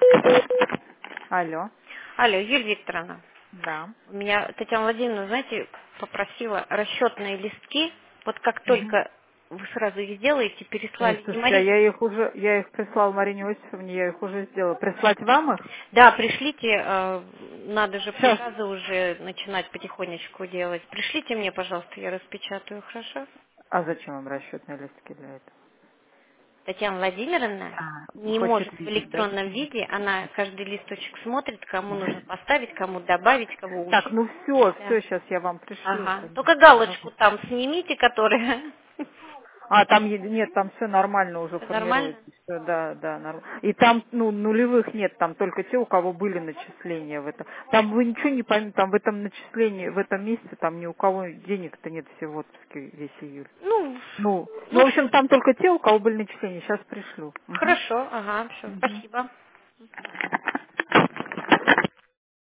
Алло. Алло, Юлия Викторовна, Да. меня Татьяна Владимировна, знаете, попросила расчетные листки, вот как Мгм. только вы сразу их сделаете, Ой, переслали не слушайте, а Марине. я их прислала Марине Иосифовне, я их уже сделала. Прислать вам их? Да, пришлите, надо же Сейчас. приказы уже начинать потихонечку делать. Пришлите мне, пожалуйста, я распечатаю, хорошо? А зачем вам расчетные листки для этого? Татьяна Владимировна не Хочет может в видеть, да? электронном виде, она каждый листочек смотрит, кому нужно поставить, кому добавить, кого Так, ну учесть. все, Да. все, сейчас я вам пришлю, Ага. конечно. Только галочку там снимите, которая... А, там нет, там все нормально уже Всё нормально? формируется. Всё, да, да, И там, ну, нулевых нет, там только те, у кого были начисления в этом. Там вы ничего не поймете, там в этом начислении, в этом месяце, там ни у кого денег-то нет все в отпуске весь июль. Ну, Ну, в общем, там только те, у кого были начисления. Сейчас пришлю. Мгм. хорошо, ага, все, Мгм. спасибо.